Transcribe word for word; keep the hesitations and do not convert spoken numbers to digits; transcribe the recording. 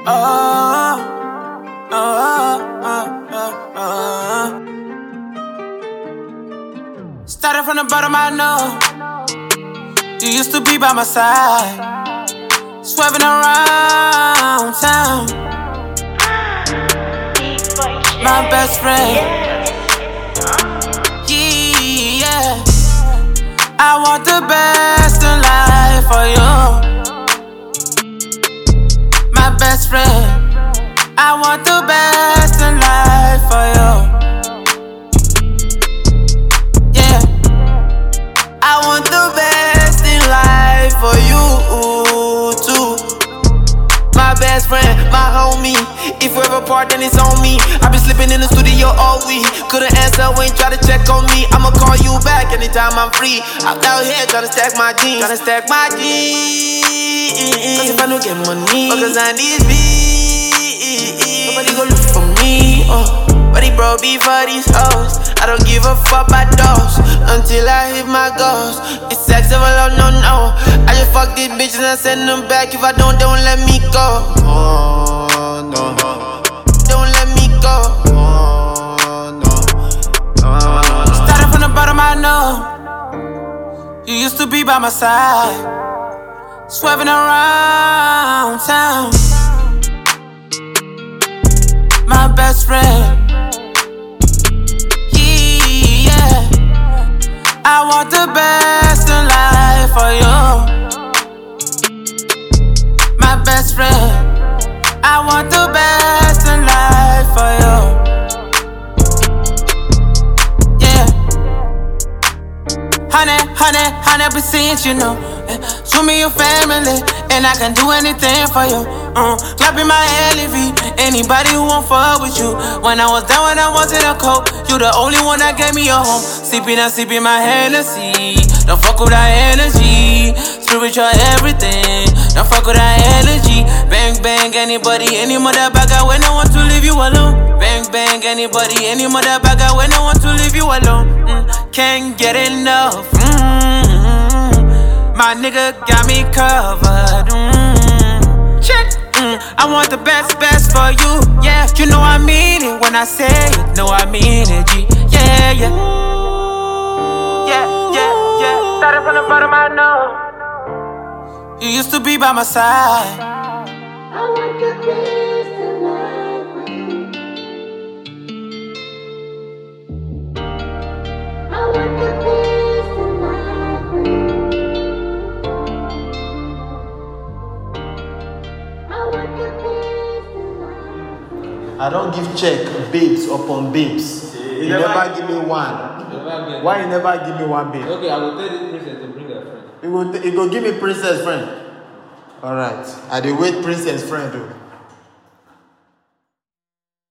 Oh, oh, oh, oh, oh. Started from the bottom, I know. You used to be by my side, swerving around town. My best friend, yeah. I want the best in life for you. My best friend, I want the best in life for you. Yeah, I want the best in life for you too. My best friend, my homie. If we ever part, then it's on me. I been slipping in the studio all week. Couldn't answer when you try to check on me. I'ma call you back anytime I'm free. I'm out here trying to stack my jeans, trying to stack my jeans. Cause if I don't get money, cause I need beats, nobody gon' look for me. Oh, but he broke me for these hoes. I don't give a fuck about those until I hit my goals. It's sexual, oh no no. I just fuck these bitches and send them back. If I don't, don't let me go. Oh no, don't let me go. Oh no, oh. Started from the bottom, I know. You used to be by my side, swerving around town. My best friend, yeah. I want the best in life for you. My best friend, I want the best in life for you. Yeah. Honey, honey, hundred percent, you know. Show me your family, and I can do anything for you. Uh, clapping my elevator, anybody who won't fuck with you. When I was down, when I was in a coat, you the only one that gave me a home. Sipping and sipping my Hennessy. Don't fuck with that energy. Spiritual everything. Don't fuck with that energy. Bang bang, anybody, any motherfucker when I want to leave you alone. Bang bang, anybody, any motherfucker when I want to leave you alone. Mm, can't get enough. Mm-hmm. My nigga got me covered. Mm, check. Mm, I want the best, best for you. Yeah, you know I mean it when I say it. Know I mean it. G. Yeah, yeah. Yeah, yeah, yeah. Started from the bottom, I know. You used to be by my side. I want the best in life for you. I want the best in life for you. I want the best in life. I don't give check babes upon babes. You never, never give me one. Why you never give me one babe? Okay, I will tell this princess to bring her friend. You go, you go give me princess friend. All right. I dey wait princess friend though.